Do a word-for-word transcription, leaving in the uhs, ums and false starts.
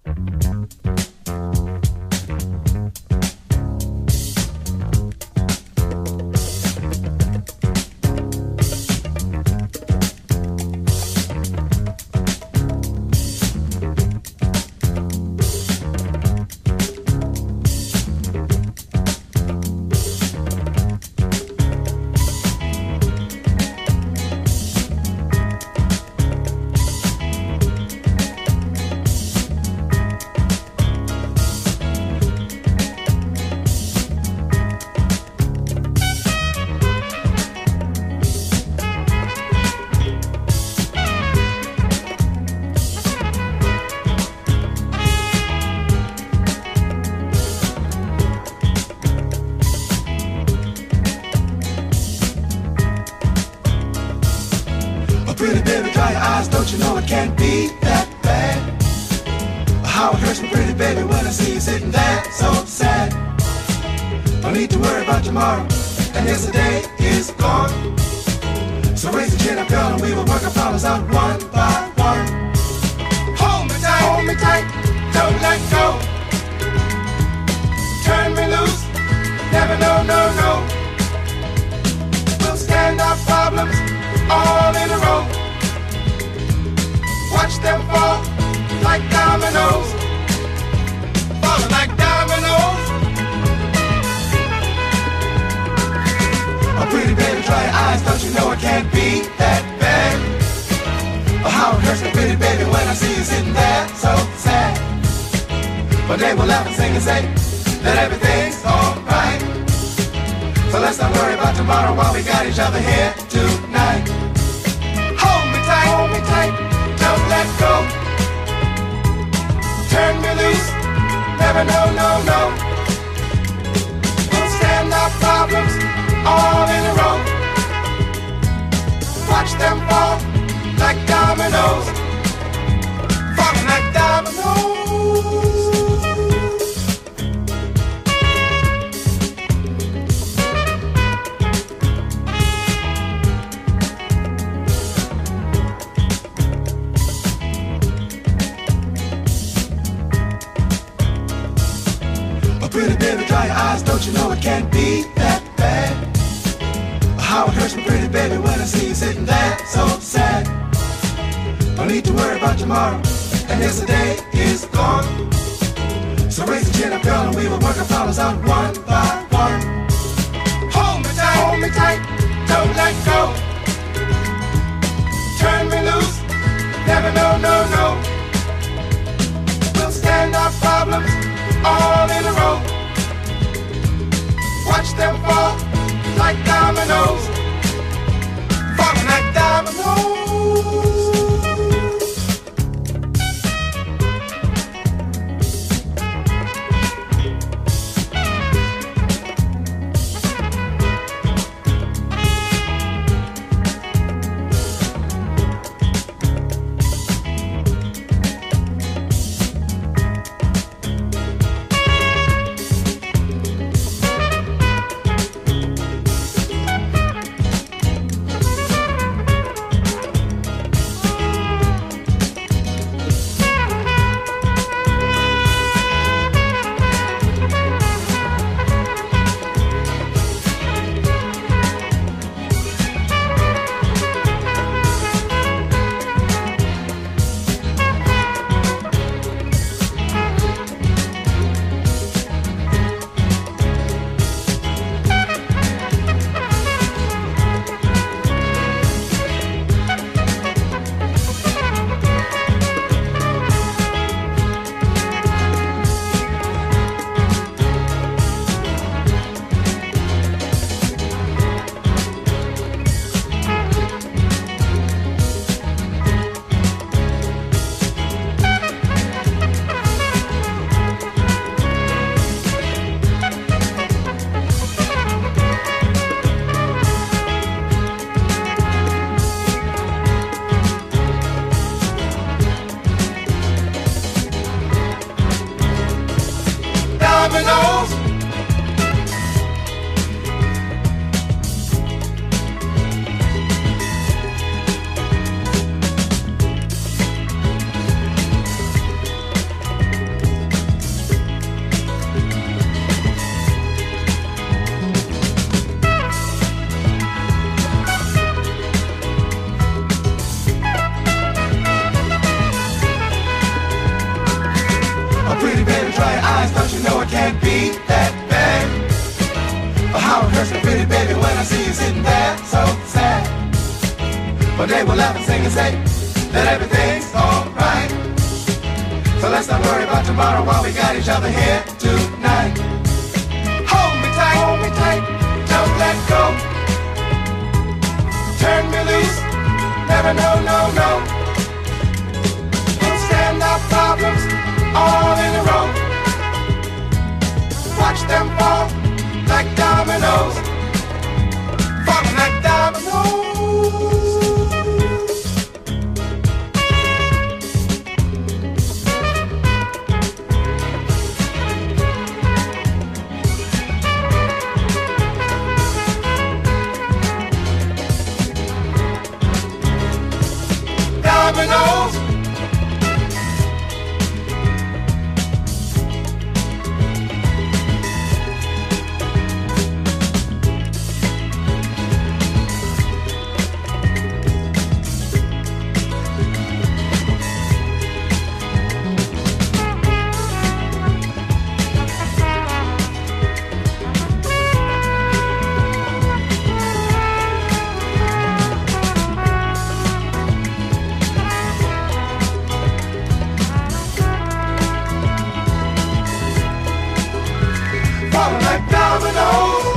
Pretty baby, dry your eyes, don't you know it can't be that bad? How it hurts me, pretty baby, when I see you sitting there so sad. Don't need to worry about tomorrow, and yesterday is gone. So raise your chin up, girl, and we will work our problems out one by one. Hold me tight, hold me tight, don't let go. Turn me loose, never no, no, no. We'll stand our problems all in a row. Watch them fall like dominoes, falling like dominoes. Oh, pretty baby, dry your eyes, don't you know it can't be that bad? Oh, how it hurts me, pretty baby, when I see you sitting there so sad. But they will laugh and sing and say that everything's alright. So let's not worry about tomorrow while we got each other here tonight. Hold me tight, hold me tight, don't let go. Turn me loose, never no, no, no. We'll stand our problems all in a row. Watch them fall like dominoes, falling like dominoes. Pretty baby, dry your eyes, don't you know it can't be that bad? How it hurts me, pretty baby, when I see you sitting there so sad. Don't need to worry about tomorrow, and yesterday is gone. So raise your chin up, girl, and we will work our problems out one by one. Hold me tight, hold me tight, don't let go. Turn me loose, never no, no, no. We'll stand our problems all in a row. Watch them fall like dominoes, falling like dominoes. But they will laugh and sing and say that everything's alright. So let's not worry about tomorrow while we got each other here tonight. Hold me tight, hold me tight, don't let go. Turn me loose, never no, no, no. Don't stand our problems all in a row. Watch them fall like dominoes, falling like dominoes. Dominoes. Falling like dominoes.